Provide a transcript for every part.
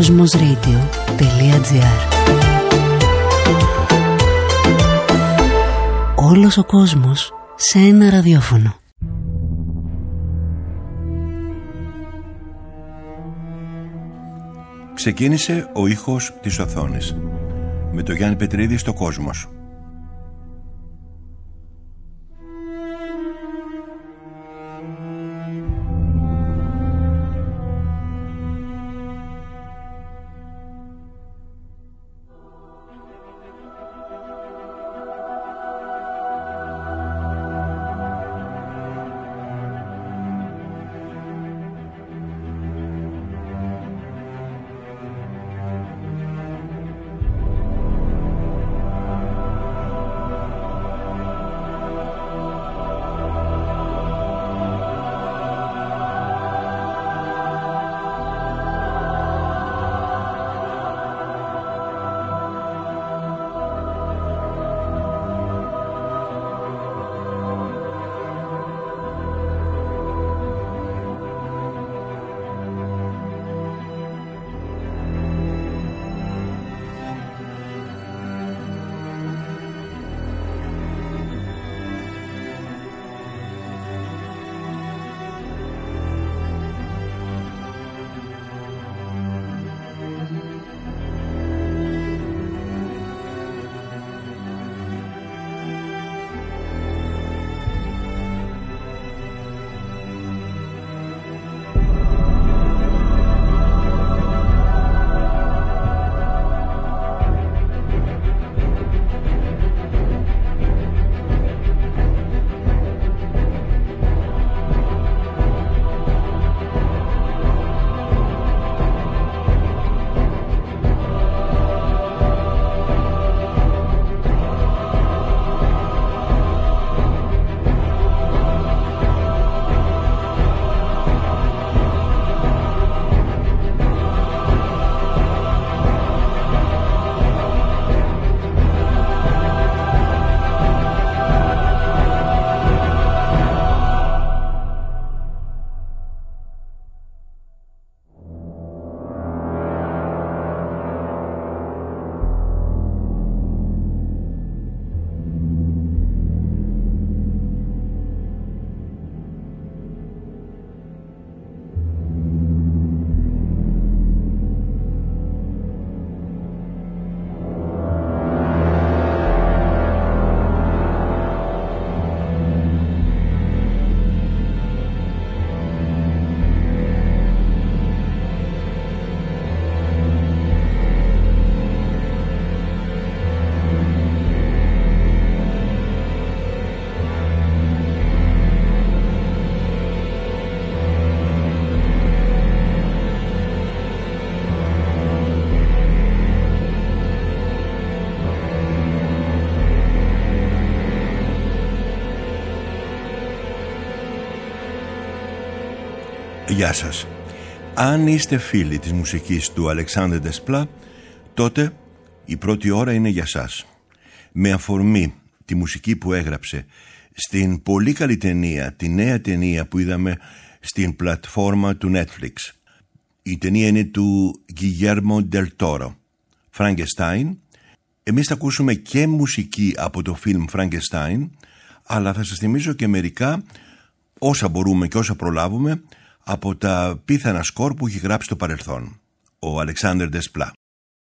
Cosmosradio.gr. Όλος ο κόσμος σε ένα ραδιόφωνο. Ξεκίνησε ο ήχος της οθόνης με το Γιάννη Πετρίδη στο Κόσμος. Γεια σας. Αν είστε φίλοι της μουσικής του Αλεξάνδρ Ντεσπλά, τότε η πρώτη ώρα είναι για σας. Με αφορμή τη μουσική που έγραψε στην πολύ καλή ταινία, τη νέα ταινία που είδαμε στην πλατφόρμα του Netflix. Η ταινία είναι του Guillermo del Toro, Frankenstein. Εμείς θα ακούσουμε και μουσική από το φιλμ Frankenstein, αλλά θα σας θυμίζω και μερικά, όσα μπορούμε και όσα προλάβουμε, από τα πίθανα σκορ που έχει γράψει στο παρελθόν ο Αλεξάνδρ Ντεσπλά.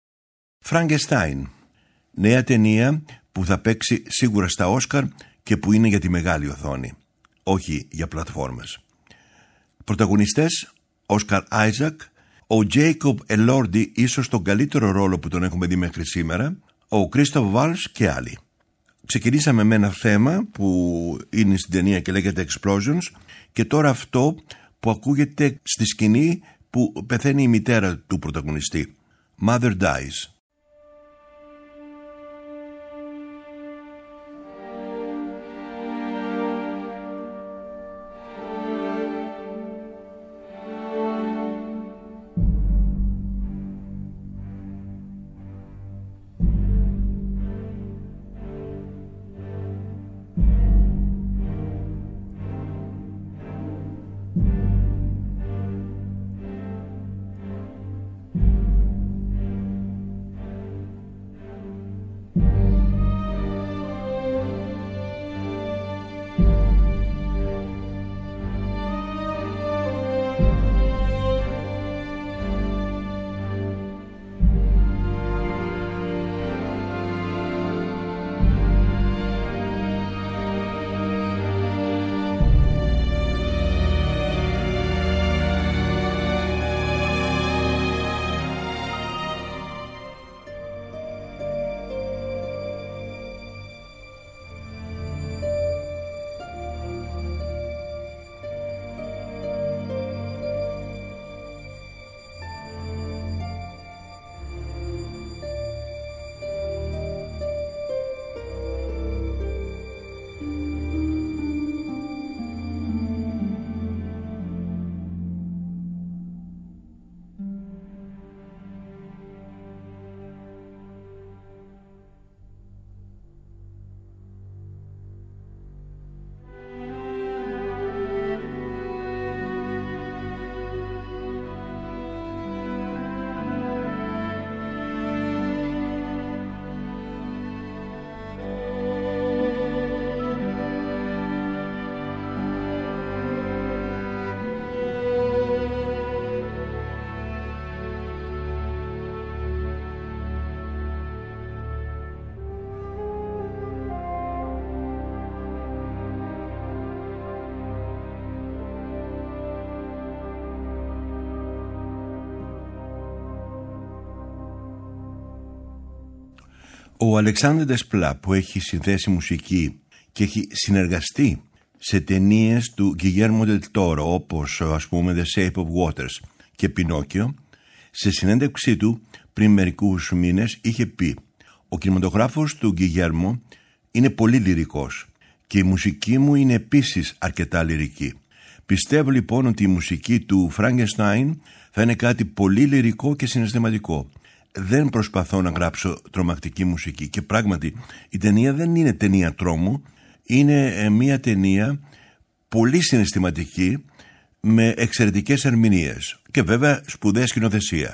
Frankenstein, νέα ταινία που θα παίξει σίγουρα στα Όσκαρ και που είναι για τη μεγάλη οθόνη, όχι για πλατφόρμες. Πρωταγωνιστές, Όσκαρ Άιζακ, ο Τζέικοπ Ελόρντι, ίσως τον καλύτερο ρόλο που τον έχουμε δει μέχρι σήμερα, ο Κρίστοφ Βάλς και άλλοι. Ξεκινήσαμε με ένα θέμα που είναι στην ταινία και λέγεται Explosions, και τώρα αυτό που ακούγεται στη σκηνή που πεθαίνει η μητέρα του πρωταγωνιστή. Mother Dies. Ο Αλεξάνδρ Ντεσπλά, που έχει συνθέσει μουσική και έχει συνεργαστεί σε ταινίες του Γκιγέρμο Ντελ Τόρο, όπως ας πούμε The Shape of Waters και Πινόκιο, σε συνέντευξή του πριν μερικούς μήνες είχε πει: «Ο κινηματογράφος του Γκιγέρμο είναι πολύ λυρικός και η μουσική μου είναι επίσης αρκετά λυρική. Πιστεύω λοιπόν ότι η μουσική του Frankenstein θα είναι κάτι πολύ λυρικό και συναισθηματικό. Δεν προσπαθώ να γράψω τρομακτική μουσική». Και πράγματι η ταινία δεν είναι ταινία τρόμου, είναι μια ταινία πολύ συναισθηματική με εξαιρετικές ερμηνείες και βέβαια σπουδαία σκηνοθεσία.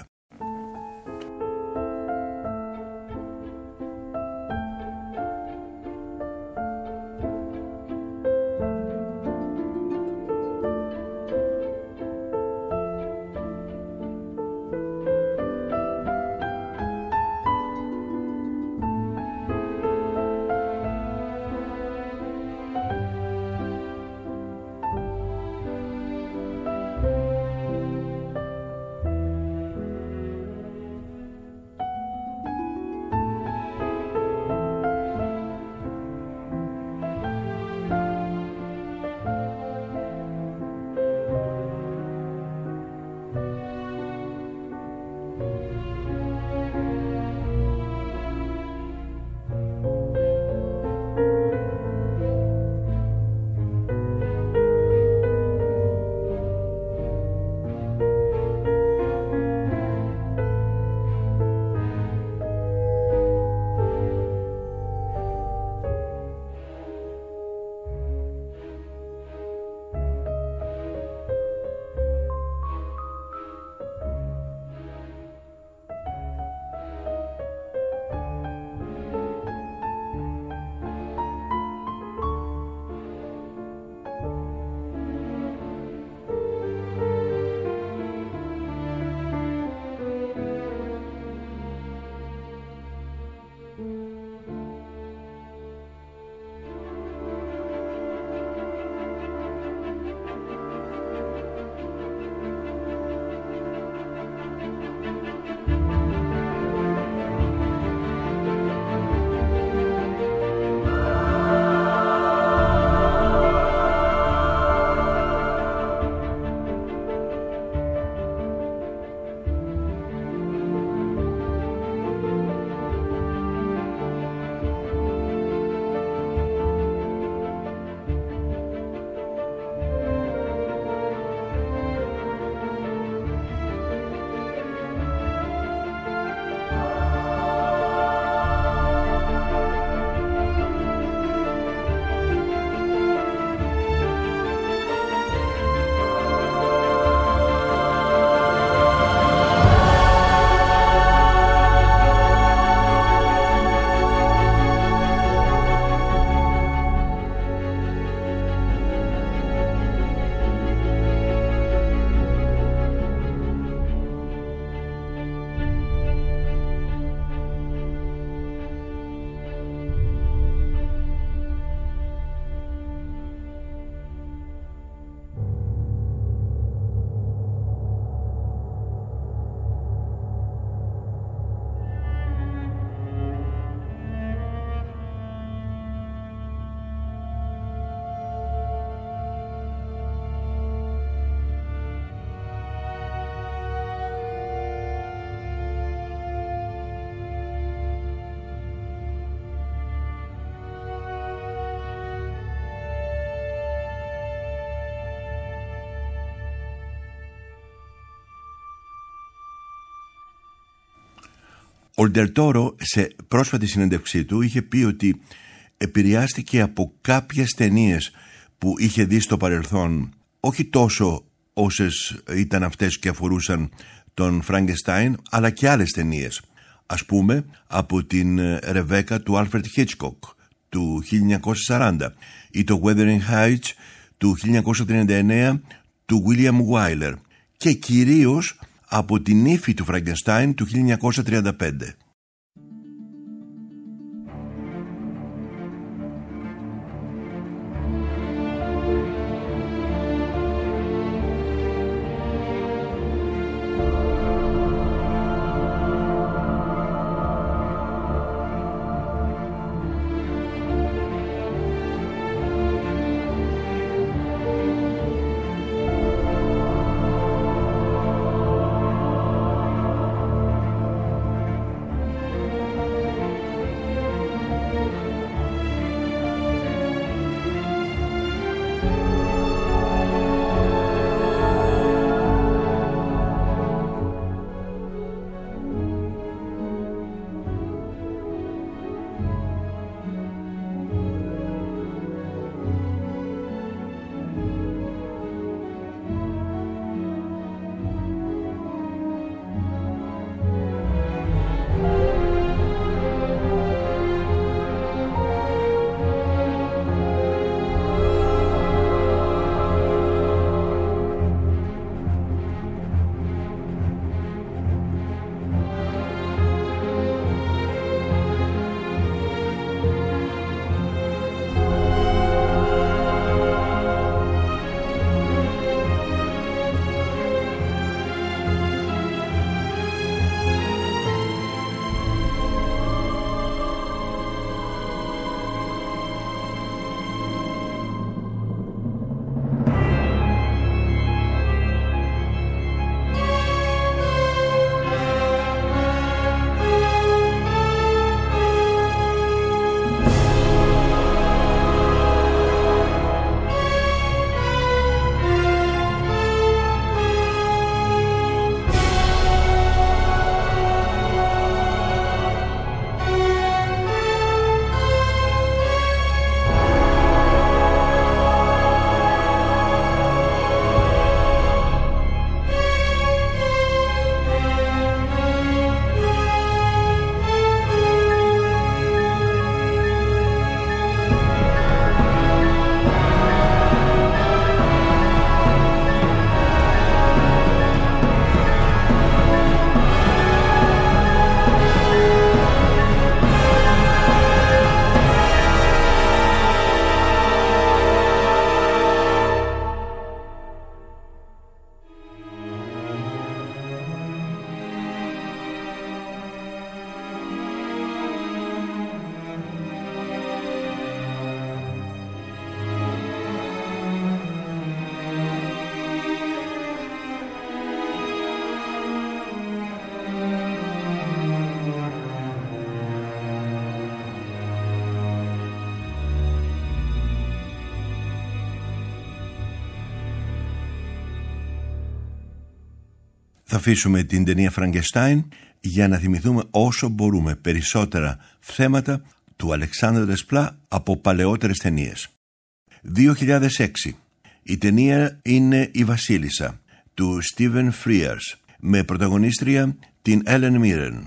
Ο Ντελ Τόρο σε πρόσφατη συνέντευξή του είχε πει ότι επηρεάστηκε από κάποιες ταινίες που είχε δει στο παρελθόν, όχι τόσο όσες ήταν αυτές και αφορούσαν τον Φραγκεστάιν, αλλά και άλλες ταινίες. Ας πούμε από την Ρεβέκα του Άλφρεντ Χίτσκοκ του 1940 ή το Wuthering Heights του 1939 του William Wyler και κυρίως από την ύφη του Φραγκεστάιν του 1935. Θα αφήσουμε την ταινία Frankenstein για να θυμηθούμε όσο μπορούμε περισσότερα θέματα του Αλεξάνδρ Δεσπλά από παλαιότερες ταινίες. 2006. Η ταινία είναι «Η Βασίλισσα» του Stephen Frears με πρωταγωνίστρια την Helen Mirren.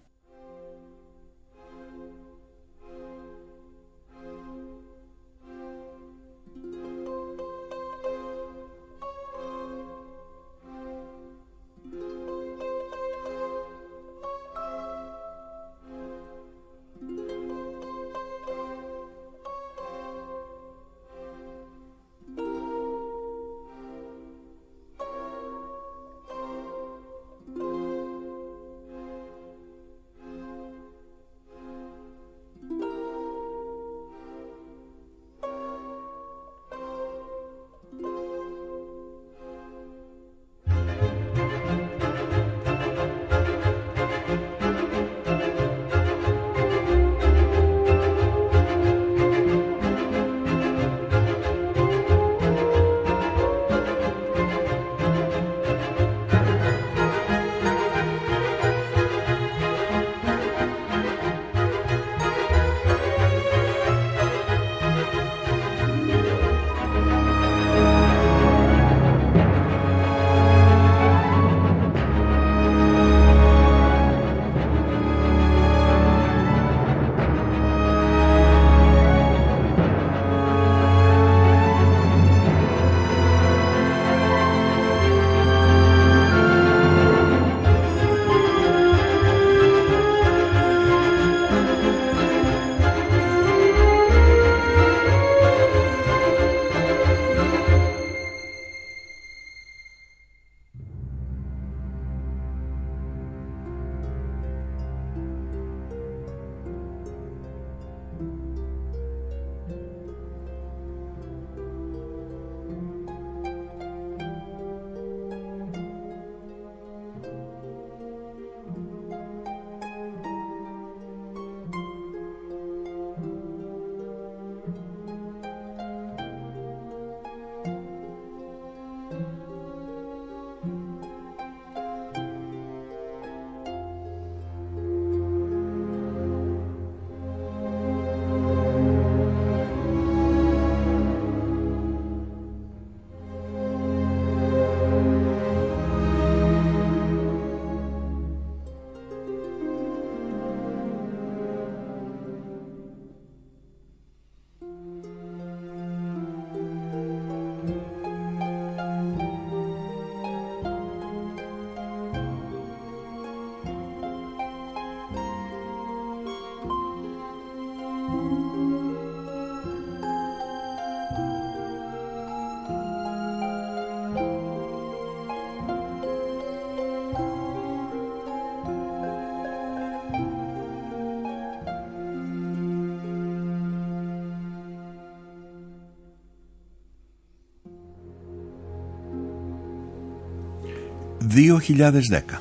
«2010.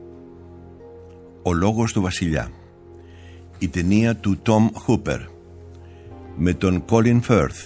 Ο λόγος του βασιλιά», η ταινία του Tom Hooper με τον Colin Firth.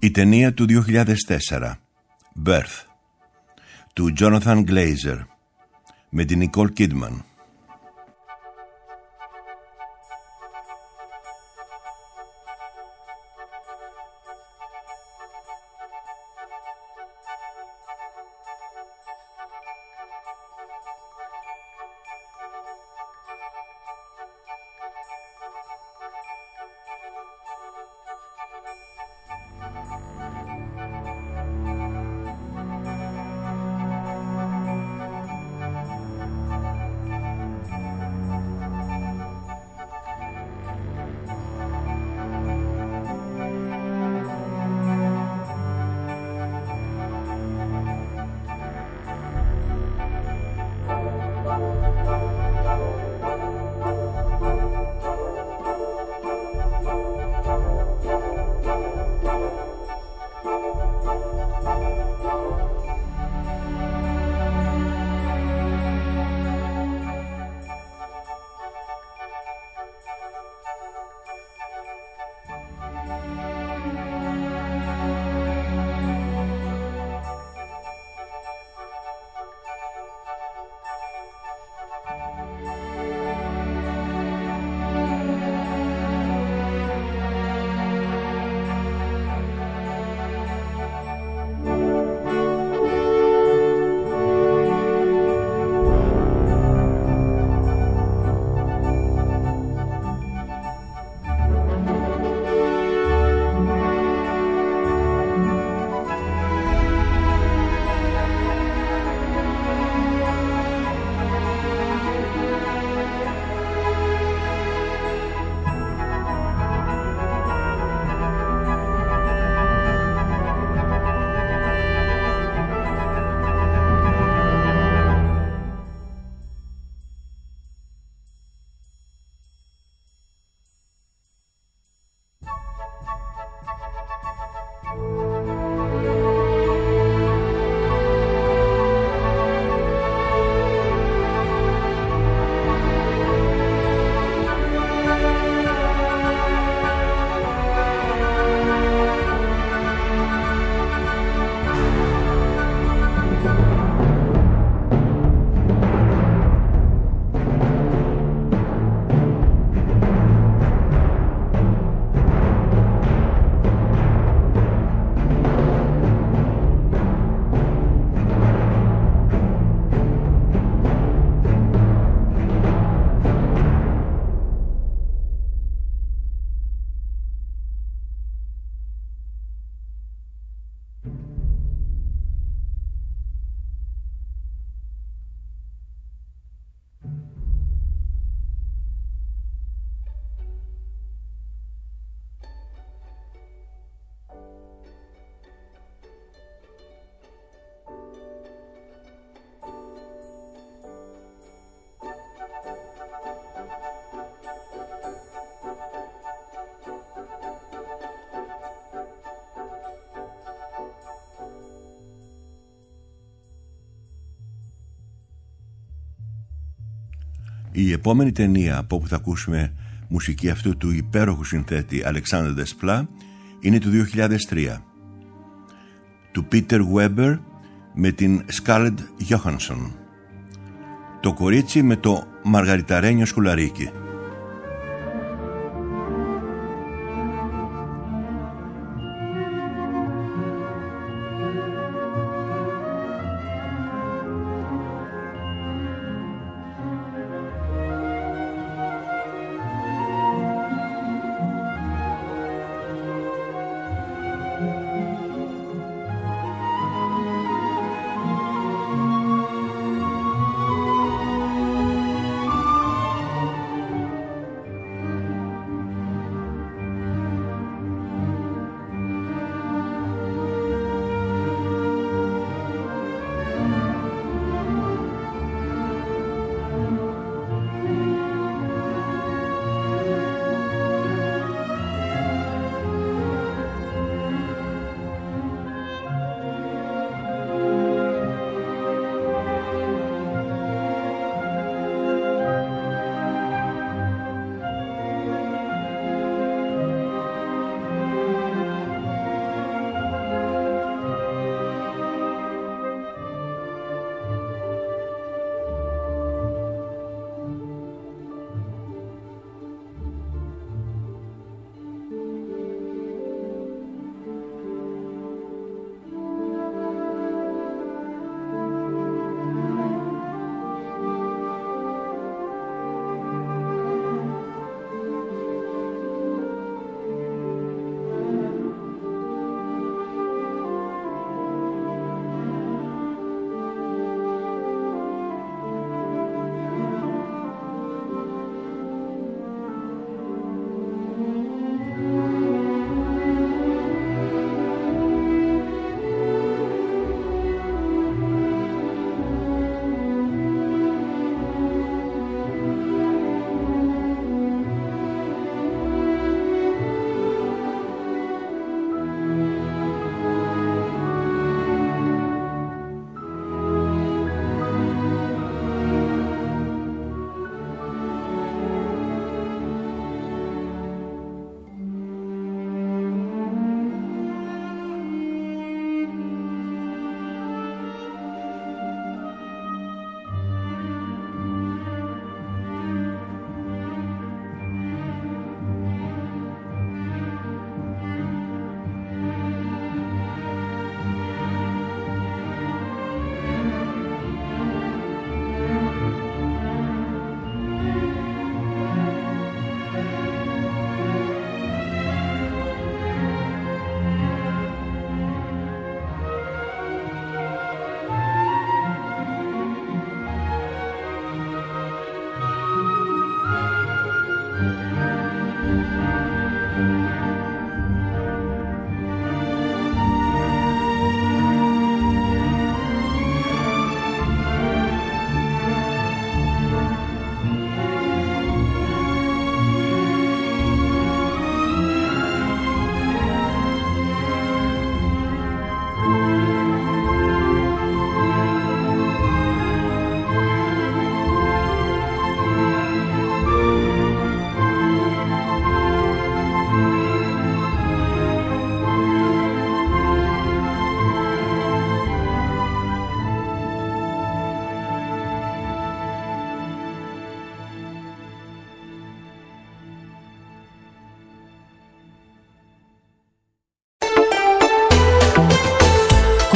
Η ταινία του 2004, Birth, του Jonathan Glazer, με την Nicole Kidman. Η επόμενη ταινία από όπου θα ακούσουμε μουσική αυτού του υπέροχου συνθέτη Alexander Desplat είναι του 2003, του Peter Weber με την Scarlett Johansson, το κορίτσι με το μαργαριταρένιο σκουλαρίκι.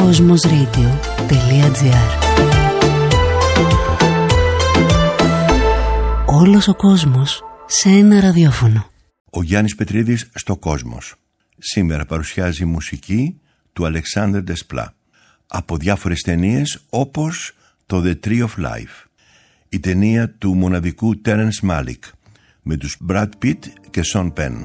Cosmosradio.gr. Όλος ο κόσμος σε ένα ραδιόφωνο. Ο Γιάννης Πετρίδης στο Κόσμος. Σήμερα παρουσιάζει μουσική του Αλεξάνδρ Ντεσπλά από διάφορες ταινίες όπως το The Tree of Life, η ταινία του μοναδικού Terrence Malick με τους Brad Pitt και Sean Penn.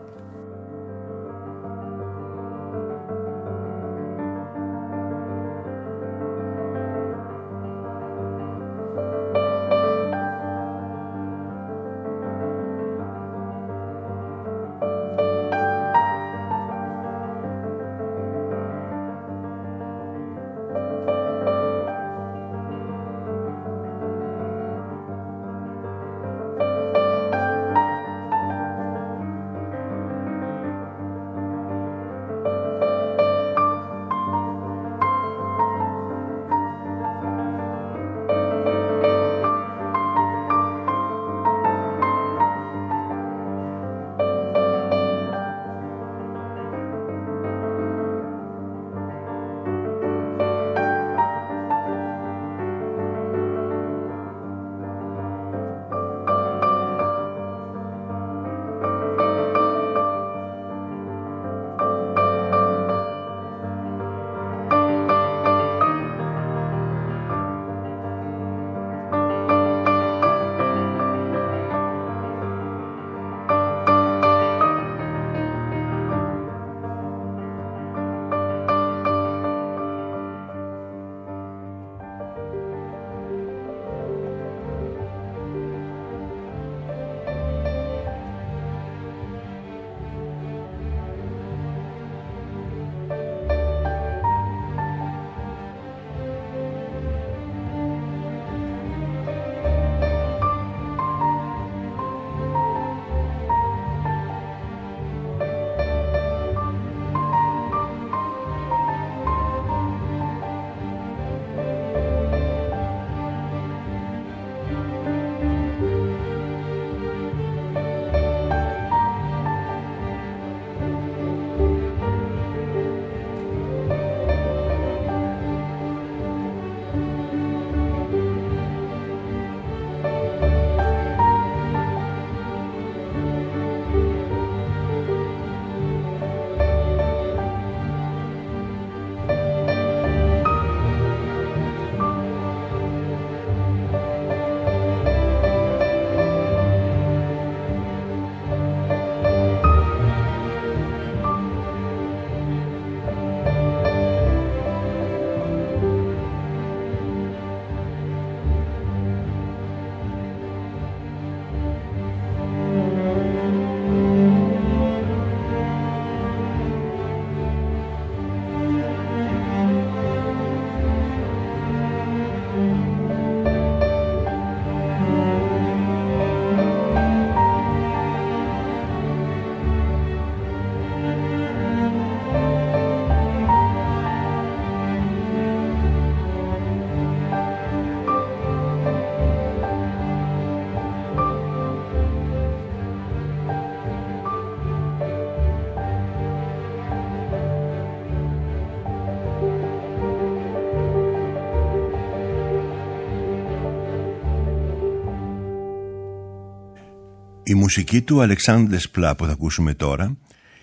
Η μουσική του Αλεξάνδρ Ντεσπλά που θα ακούσουμε τώρα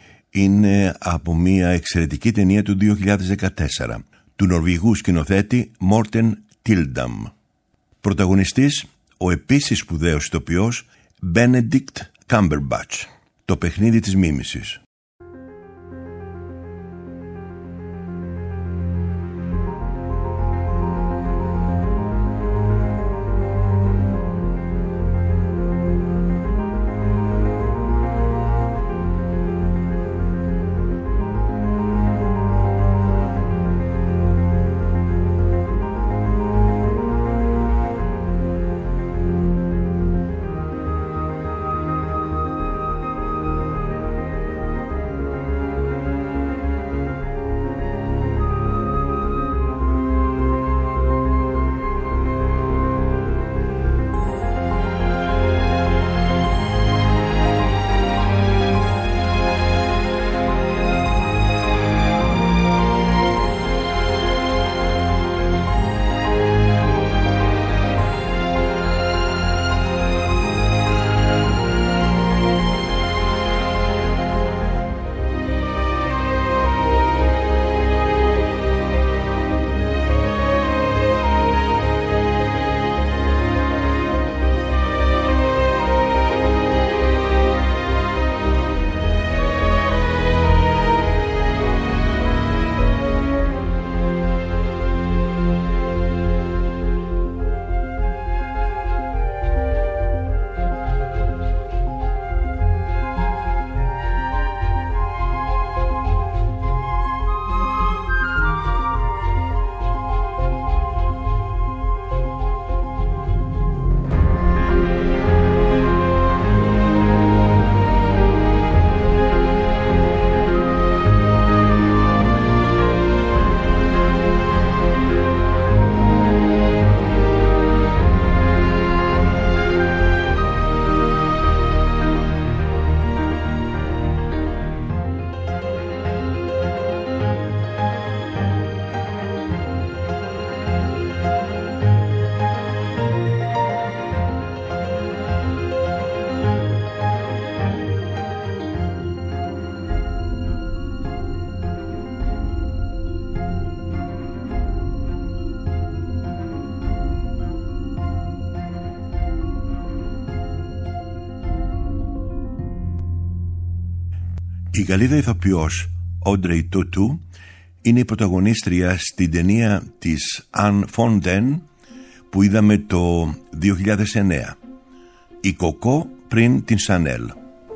είναι από μια εξαιρετική ταινία του 2014 του Νορβηγού σκηνοθέτη Μόρτεν Τίλνταμ. Πρωταγωνιστής ο επίσης σπουδαίος ηθοποιός Μπένεντικτ Κάμπερμπατς. Το παιχνίδι της μίμησης. Η Γαλλίδα ηθοποιός Audrey Tautou είναι η πρωταγωνίστρια στην ταινία της Anne Fontaine που είδαμε το 2009, η Κοκό πριν την Σανέλ.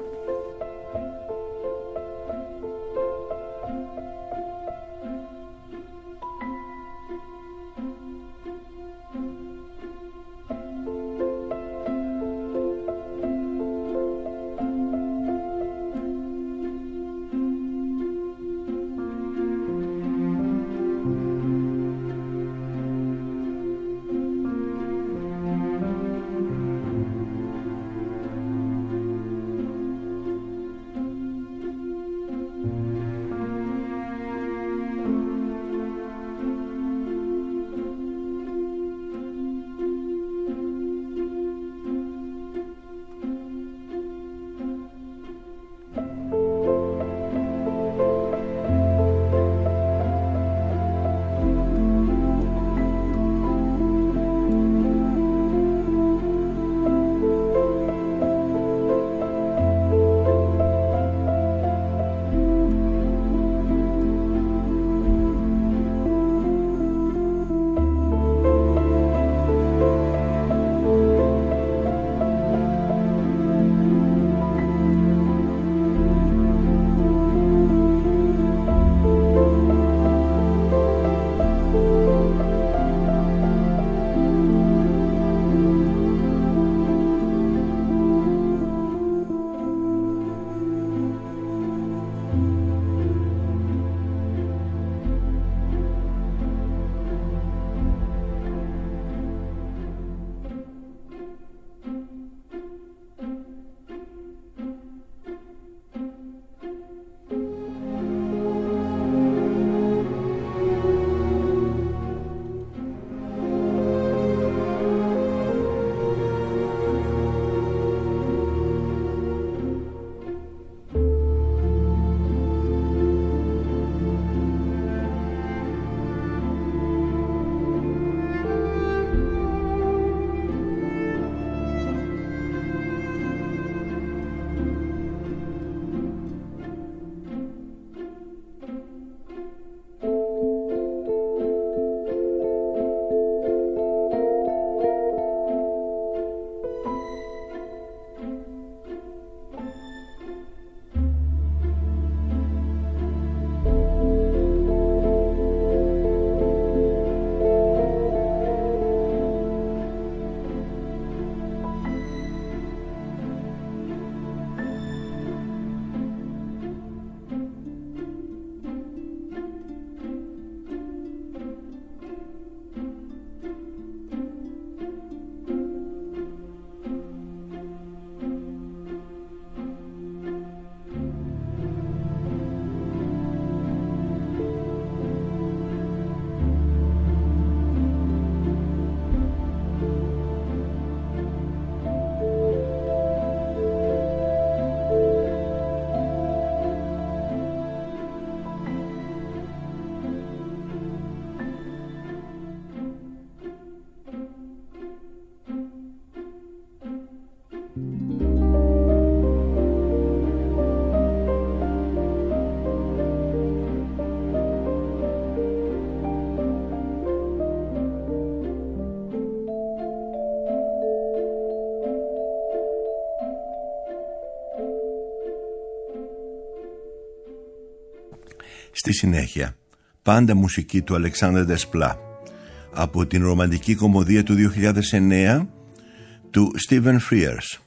Στη συνέχεια, πάντα μουσική του Αλεξάνδρ Ντεσπλά από την ρομαντική κομμωδία του 2009 του Στίβεν Φρίερς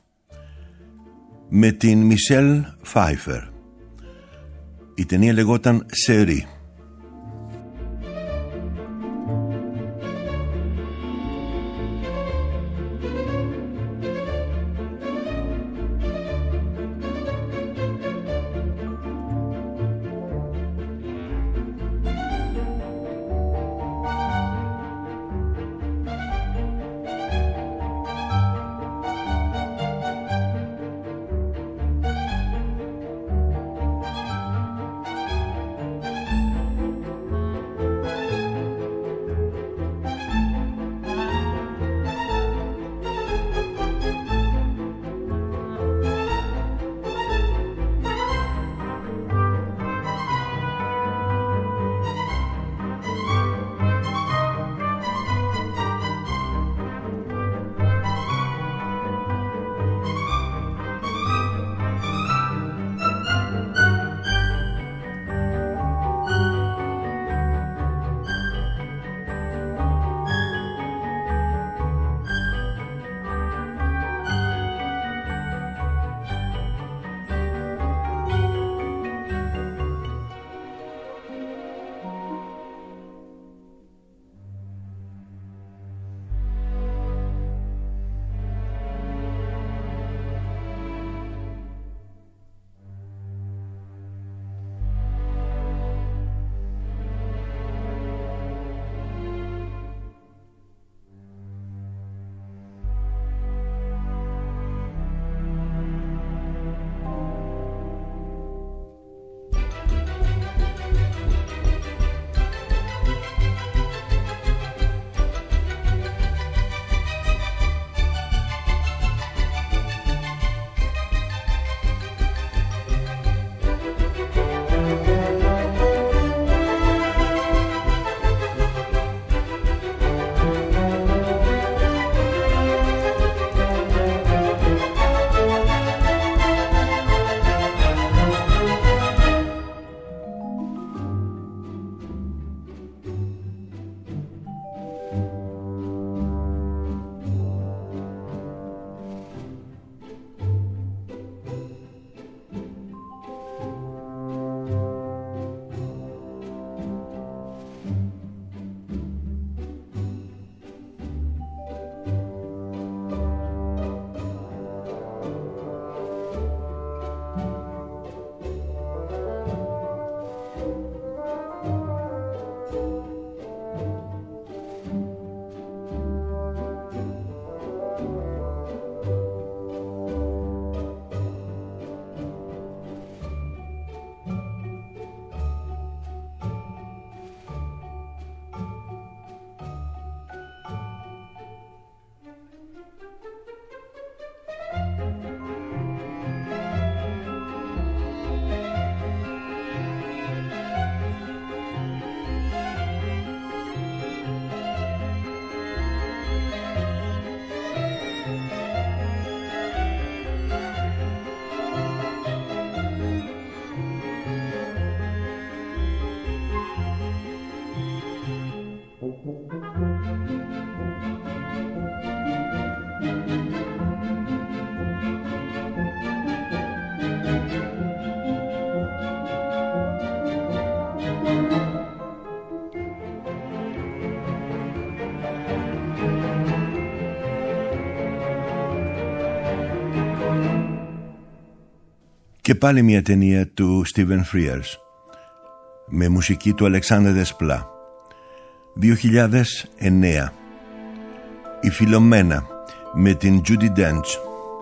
με την Μισελ Φάιφερ. Η ταινία λεγόταν «Σερί». Και πάλι μια ταινία του Stephen Frears με μουσική του Alexander Desplat. 2009. Η Φιλομένα με την Judi Dench.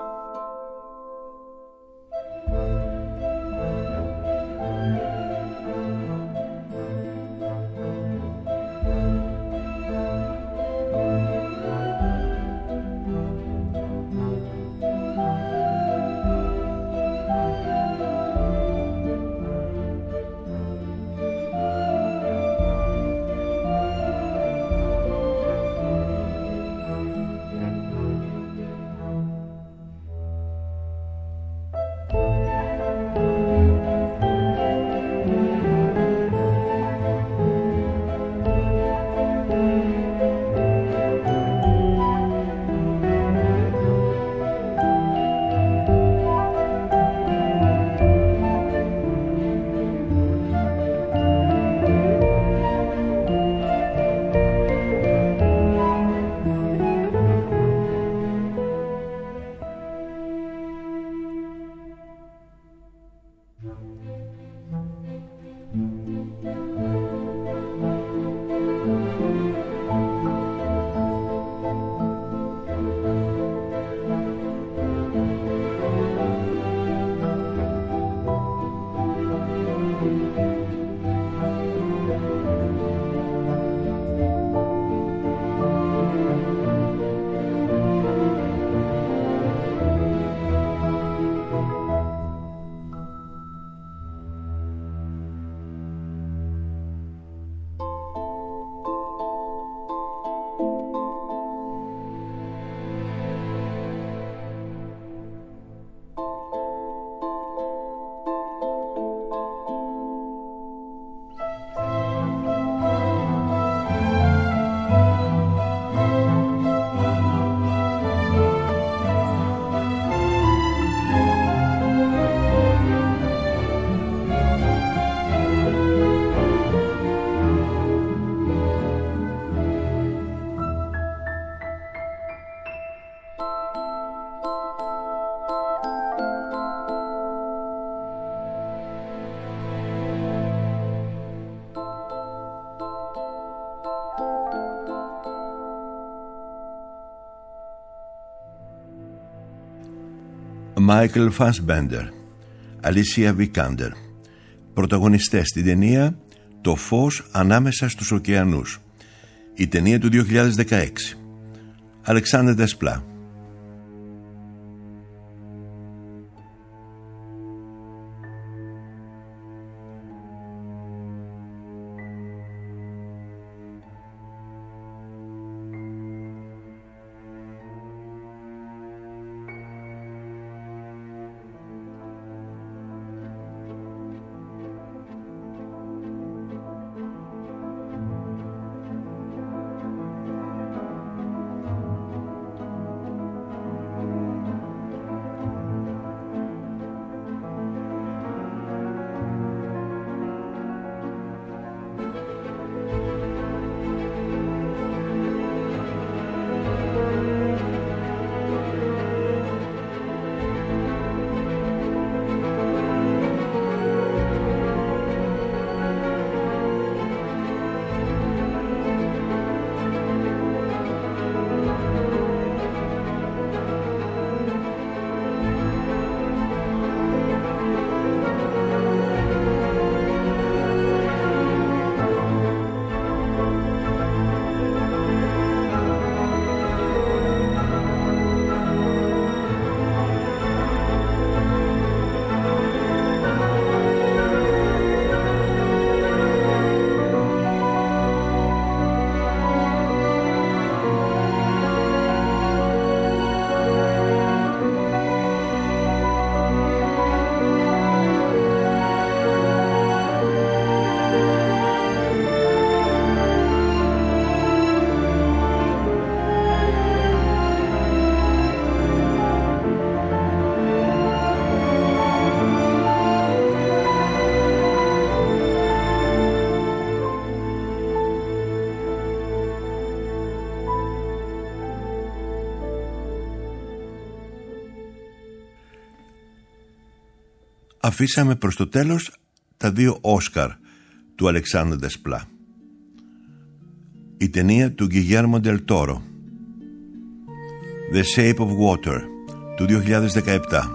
Michael Fassbender, Alicia Vikander. Πρωταγωνιστές στην ταινία «Το φως ανάμεσα στους ωκεανούς». Η ταινία του 2016. Alexander Desplat. αφήσαμε προς το τέλος τα 2 Όσκαρ του Αλεξάνδρ Ντεσπλά. Η ταινία του Γκιγέρμο Ντελ Τόρο, The Shape of Water του 2017.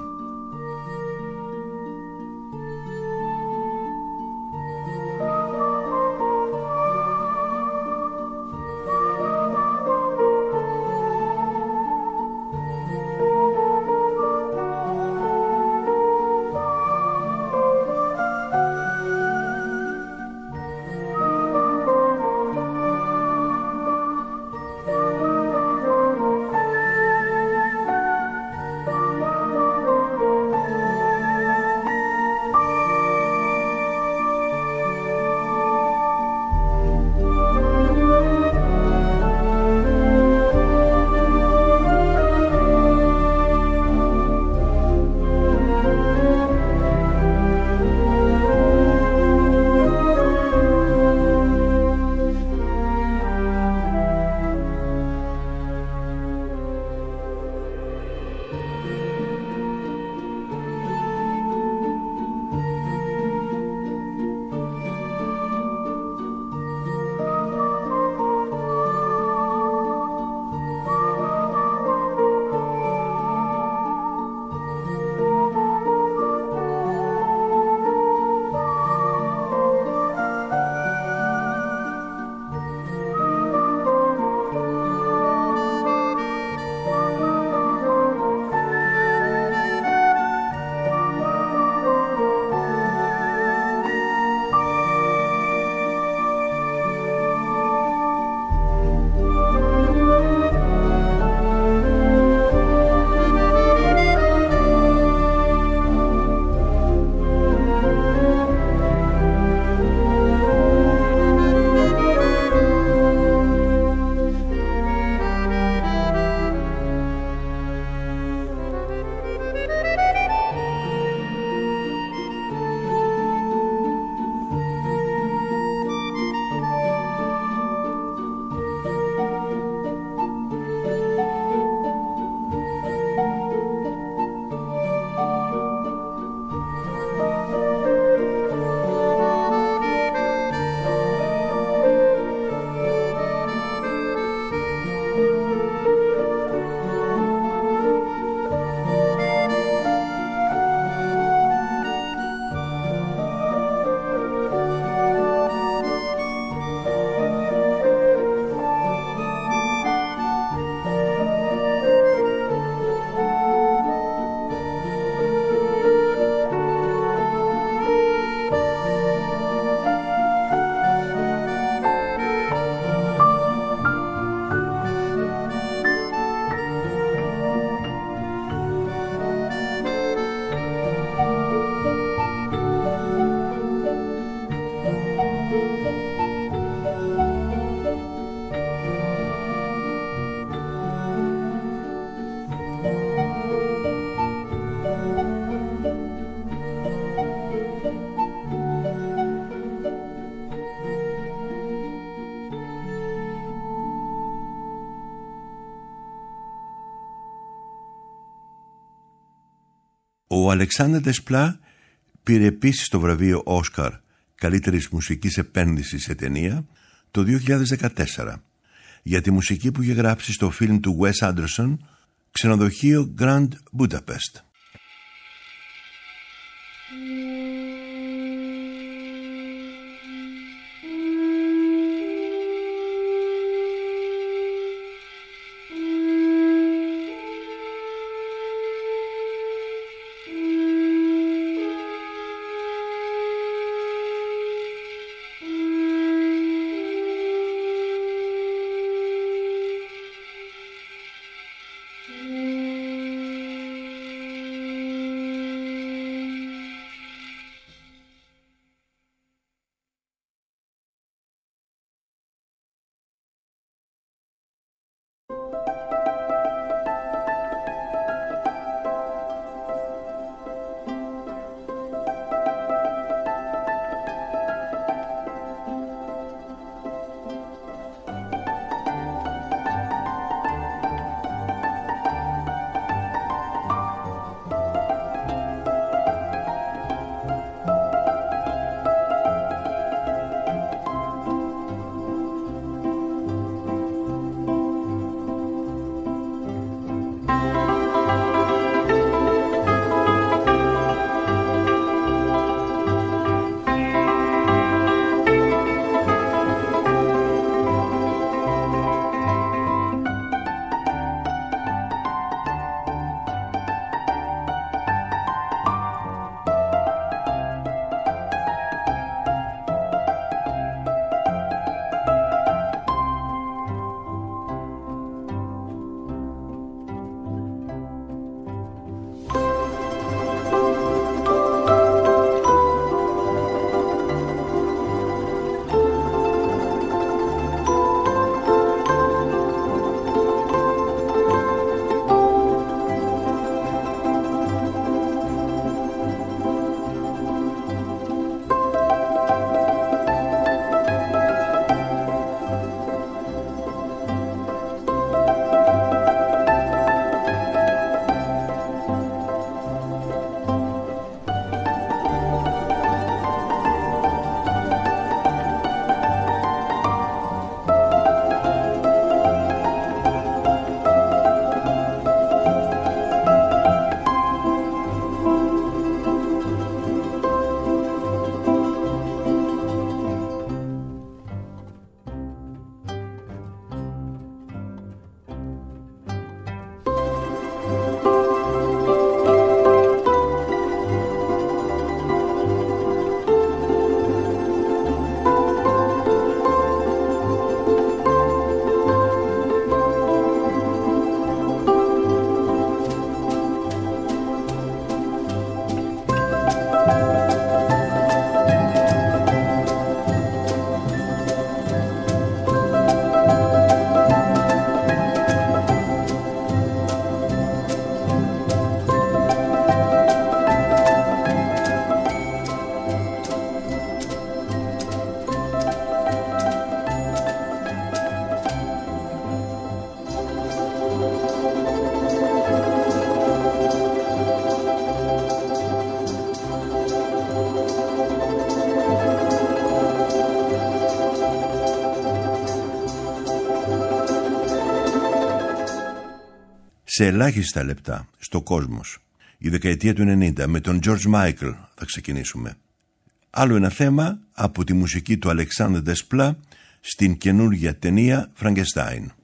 Ο Αλεξάνδρ Ντεσπλά πήρε επίσης το βραβείο Όσκαρ καλύτερης μουσικής επένδυσης σε ταινία το 2014 για τη μουσική που είχε γράψει στο φιλμ του Wes Anderson Ξενοδοχείο Grand Budapest. σε ελάχιστα λεπτά στο Κόσμος. Η δεκαετία του 90 με τον George Michael θα ξεκινήσουμε. Άλλο ένα θέμα από τη μουσική του Alexandre Desplat στην καινούργια ταινία Frankenstein.